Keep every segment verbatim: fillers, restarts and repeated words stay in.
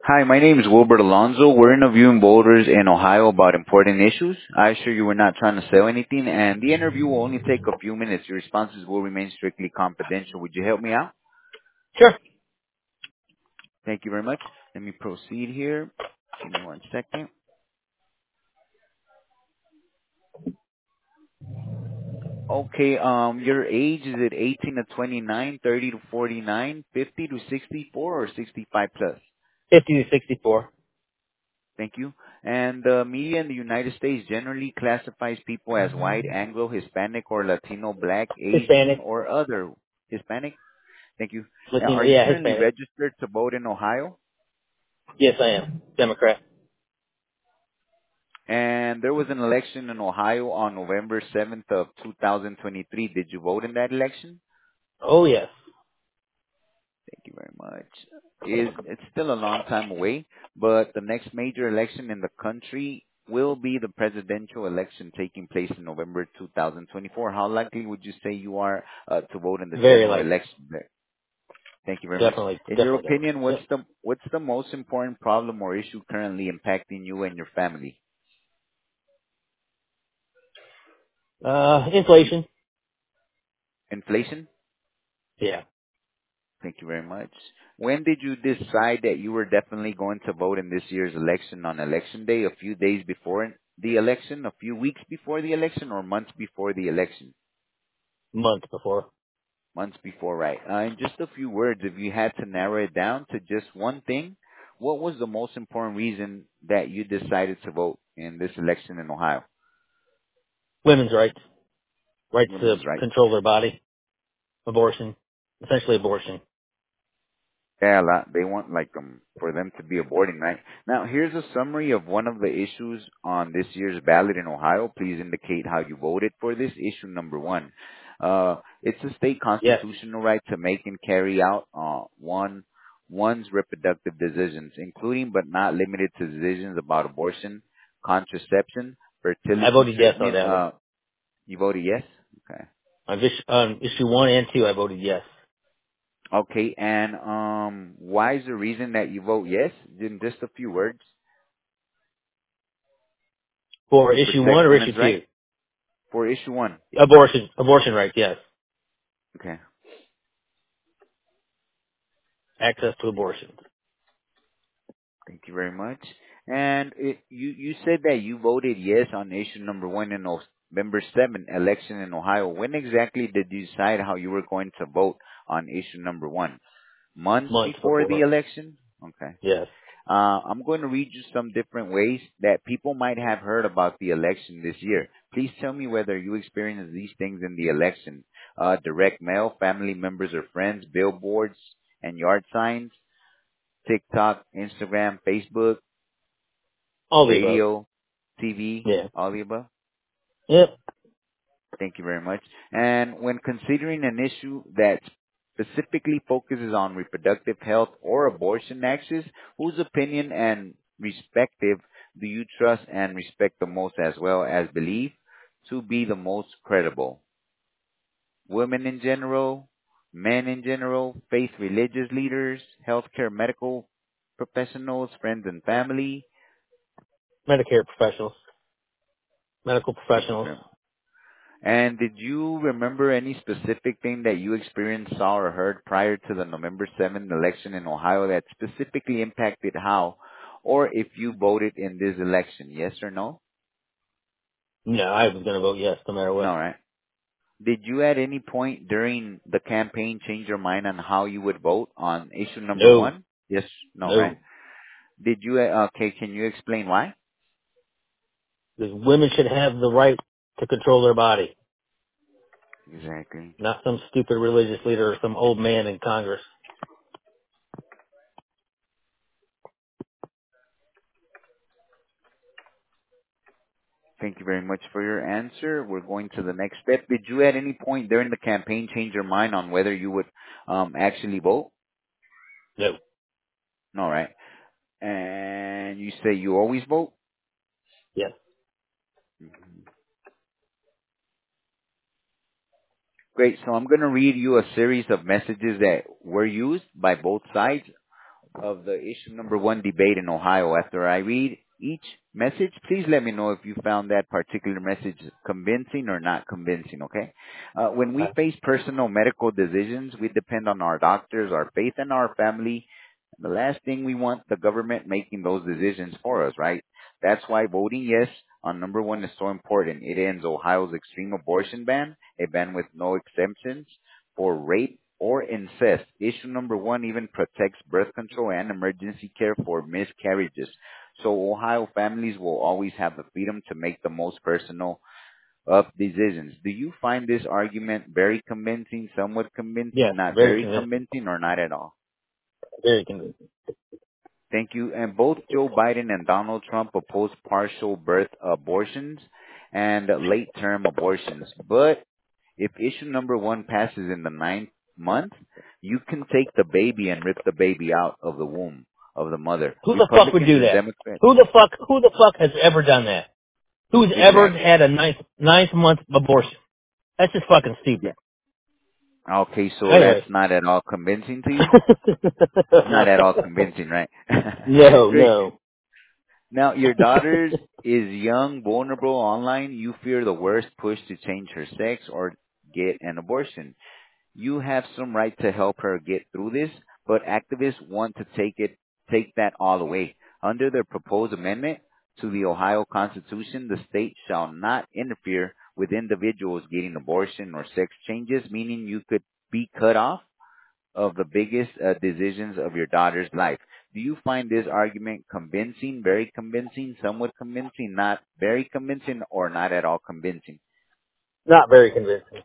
Hi, my name is Wilbert Alonzo. We're interviewing voters in Ohio about important issues. I assure you we're not trying to sell anything, and the interview will only take a few minutes. Your responses will remain strictly confidential. Would you help me out? Sure. Thank you very much. Let me proceed here. Give me one second. Okay, um, your age, is it eighteen to twenty-nine, thirty to forty-nine, fifty to sixty-four, or sixty-five plus? fifty to sixty-four. Thank you. And the media in the United States generally classifies people as white, Anglo, Hispanic, or Latino, Black, Asian, Hispanic. or other. Hispanic? Thank you. Now, Latino. are you Yeah, currently Hispanic. registered to vote in Ohio? Yes, I am. Democrat. And there was an election in Ohio on November seventh of two thousand twenty-three. Did you vote in that election? Oh, yes. Thank you very much. Is It's still a long time away, but the next major election in the country will be the presidential election taking place in November two thousand twenty-four. How likely would you say you are uh, to vote in the Very general likely. election there? Thank you very much. Definitely. In your Definitely. opinion, what's Yep. the what's the most important problem or issue currently impacting you and your family? Uh, You, inflation. inflation? Yeah. Thank you very much. When did you decide that you were definitely going to vote in this year's election on election day? A few days before the election, a few weeks before the election, or months before the election? Month before. Months before, right. Uh, in just a few words, if you had to narrow it down to just one thing, what was the most important reason that you decided to vote in this election in Ohio? Women's rights. Rights to Women's rights. control their body. Abortion. Essentially abortion. Yeah, a lot. They want like um for them to be aborting, right? Now, here's a summary of one of the issues on this year's ballot in Ohio. Please indicate how you voted for this. Issue number one. Uh, it's a state Yes. constitutional right to make and carry out uh one one's reproductive decisions, including but not limited to decisions about abortion, contraception, I fertility voted yes on treatment. that one. Uh, you voted yes. Okay. On issue, on issue one and two, I voted yes. Okay, and um, why is the reason that you vote yes? In just a few words, For to issue one protect or issue women's rights two? for issue one. Abortion. Abortion rights, yes. Okay, Access to abortion. thank you very much. And it, you you said that you voted yes on issue number one in November seventh election in Ohio. When exactly did you decide how you were going to vote on issue number one? Months Month before the before. election? Okay. Yes. Uh, I'm going to read you some different ways that people might have heard about the election this year. Please tell me whether you experienced these things in the election. Uh, direct mail, family members or friends, billboards and yard signs, TikTok, Instagram, Facebook, All the above. radio, T V, Yeah. all the above. Yep. Thank you very much. And when considering an issue that specifically focuses on reproductive health or abortion access, whose opinion and perspective do you trust and respect the most as well as believe to be the most credible? Women in general, men in general, faith religious leaders, healthcare medical professionals, friends and family. Medicare professionals. Medical Thank you professionals. very much. And did you remember any specific thing that you experienced, saw, or heard prior to the November seventh election in Ohio that specifically impacted how or if you voted in this election? Yes or no? No, I was going to vote yes no matter what. No, right? Did you at any point during the campaign change your mind on how you would vote on issue number No. one? Yes, no, right? No. Did you, uh, okay, can you explain why? Because women should have the right to control their body, Exactly. not some stupid religious leader or some old man in Congress. Thank you very much for your answer. We're going to the next step. Did you at any point during the campaign change your mind on whether you would um, actually vote? No. All right. And you say you always vote? Yes. Mhm. Great. So I'm going to read you a series of messages that were used by both sides of the issue number one debate in Ohio. After I read each message, please let me know if you found that particular message convincing or not convincing, okay? Uh, when we Okay. face personal medical decisions, we depend on our doctors, our faith, and our family. The last thing we want the government making those decisions for us, right? That's why voting yes on number one is so important. It ends Ohio's extreme abortion ban, a ban with no exemptions for rape or incest. Issue number one even protects birth control and emergency care for miscarriages. So Ohio families will always have the freedom to make the most personal of decisions. Do you find this argument very convincing, somewhat convincing, Yes, not very very convincing. convincing, or not at all? Very convincing. Thank you. And both Joe Biden and Donald Trump oppose partial birth abortions and late term abortions. But if issue number one passes in the ninth month, you can take the baby and rip the baby out of the womb of the mother. Who the fuck would Republicans do and that? Democrats. Who the fuck? Who the fuck has ever done that? Who's ever Exactly. had a ninth ninth month abortion? That's just fucking Yeah. stupid. Okay, so that's Anyway. not at all convincing to you? Not at all convincing, right? no, Great. no. Now, your daughter is young, vulnerable online. You fear the worst push to change her sex or get an abortion. You have some right to help her get through this, but activists want to take it, take that all away. Under the proposed amendment to the Ohio Constitution, the state shall not interfere with individuals getting abortion or sex changes, meaning you could be cut off of the biggest uh, decisions of your daughter's life. Do you find this argument convincing, very convincing, somewhat convincing, not very convincing, or not at all convincing? Not very convincing.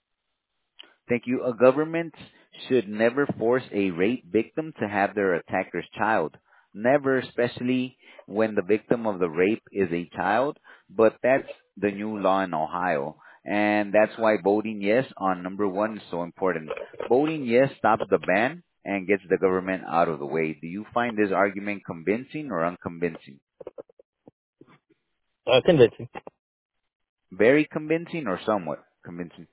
Thank you. A government should never force a rape victim to have their attacker's child. Never, especially when the victim of the rape is a child. But that's the new law in Ohio. And that's why voting yes on number one is so important. Voting yes stops the ban and gets the government out of the way. Do you find this argument convincing or unconvincing? Uh, convincing. Very convincing or somewhat convincing?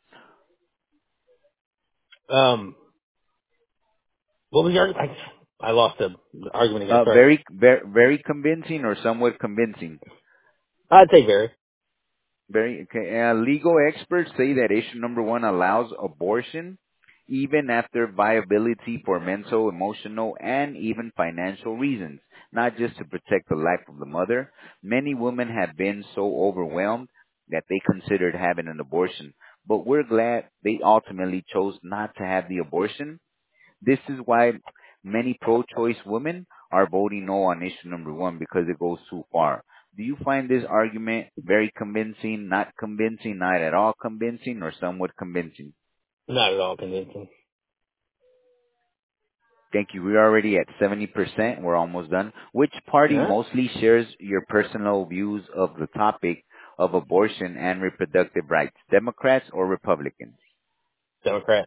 Um, what was your argument? I, I lost the argument again. Uh, Sorry. very, very, very convincing or somewhat convincing? I'd say very. Very okay. Uh, legal experts say that issue number one allows abortion even after viability for mental, emotional, and even financial reasons, not just to protect the life of the mother. Many women have been so overwhelmed that they considered having an abortion, but we're glad they ultimately chose not to have the abortion. This is why many pro-choice women are voting no on issue number one because it goes too far. Do you find this argument very convincing, not convincing, not at all convincing, or somewhat convincing? Not at all convincing. Thank you. We're already at seventy percent. We're almost done. Which party Huh? mostly shares your personal views of the topic of abortion and reproductive rights, Democrats or Republicans? Democrat.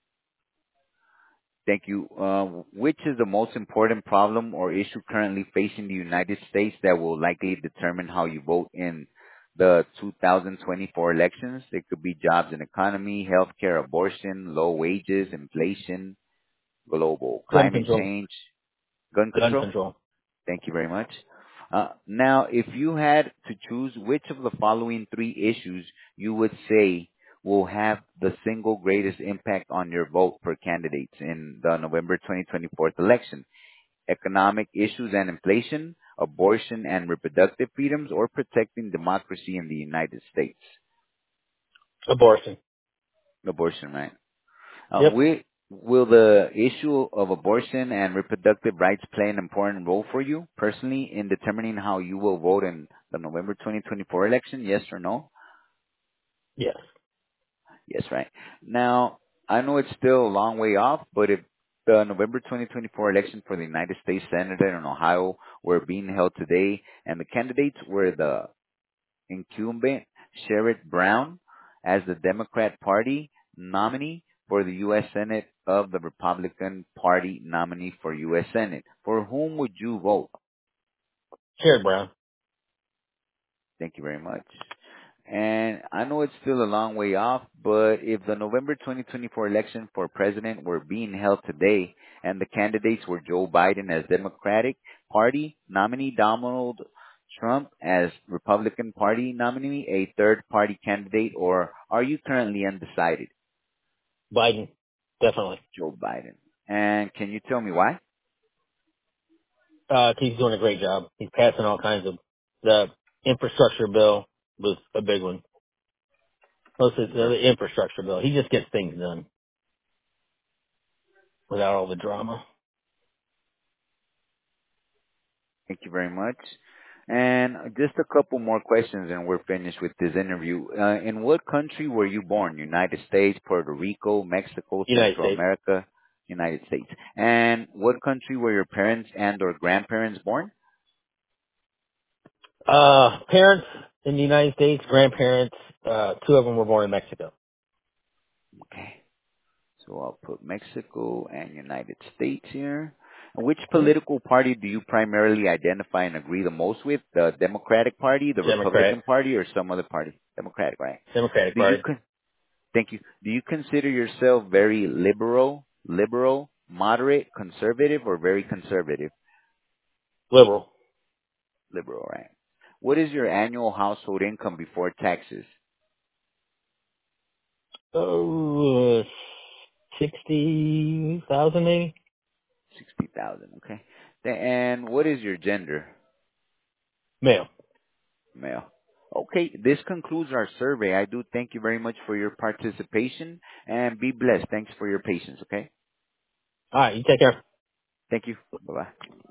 Thank you. Uh, which is the most important problem or issue currently facing the United States that will likely determine how you vote in the two thousand twenty-four elections? It could be jobs and economy, healthcare, abortion, low wages, inflation, global Gun climate control. change, gun Gun control. control. Thank you very much. Uh, now, if you had to choose which of the following three issues you would say will have the single greatest impact on your vote for candidates in the November twenty twenty-four election, economic issues and inflation, abortion and reproductive freedoms, or protecting democracy in the United States? Abortion. Abortion, right? Uh, Yep. we, will the issue of abortion and reproductive rights play an important role for you personally in determining how you will vote in the November twenty twenty-four election? Yes or no? Yes. Yes, right. Now, I know it's still a long way off, but if the November twenty twenty-four election for the United States Senate in Ohio were being held today, and the candidates were the incumbent Sherrod Brown as the Democrat Party nominee for the U S. Senate of the Republican Party nominee for U S. Senate. For whom would you vote? Sherrod Brown. Thank you very much. And I know it's still a long way off, but if the November twenty twenty-four election for president were being held today and the candidates were Joe Biden as Democratic Party nominee, Donald Trump as Republican Party nominee, a third party candidate, or are you currently undecided? Biden, definitely. Joe Biden. And can you tell me why? Uh, he's doing a great job. He's passing all kinds of, the infrastructure bill was a big one. Most of the, Ver- the infrastructure bill. He just gets things done without all the drama. Thank you very much. And just a couple more questions and we're finished with this interview. Uh, in what country were you born? United States, Puerto Rico, Mexico, United Central States. America, United States. And what country were your parents and or grandparents born? Uh, parents in the United States, grandparents, uh, two of them were born in Mexico. Okay. So I'll put Mexico and United States here. And which Hmm. political party do you primarily identify and agree the most with? The Democratic Party, the Democrat. Republican Party, or some other party? Democratic, right? Democratic Do you Party. con- Thank you. Do you consider yourself very liberal, liberal, moderate, conservative, or very conservative? Liberal. Liberal, right? What is your annual household income before taxes? Oh, uh, sixty thousand maybe? sixty thousand, okay. Th- And what is your gender? Male. Male. Okay, this concludes our survey. I do thank you very much for your participation and be blessed. Thanks for your patience, okay? Alright, you take care. Thank you. Bye-bye.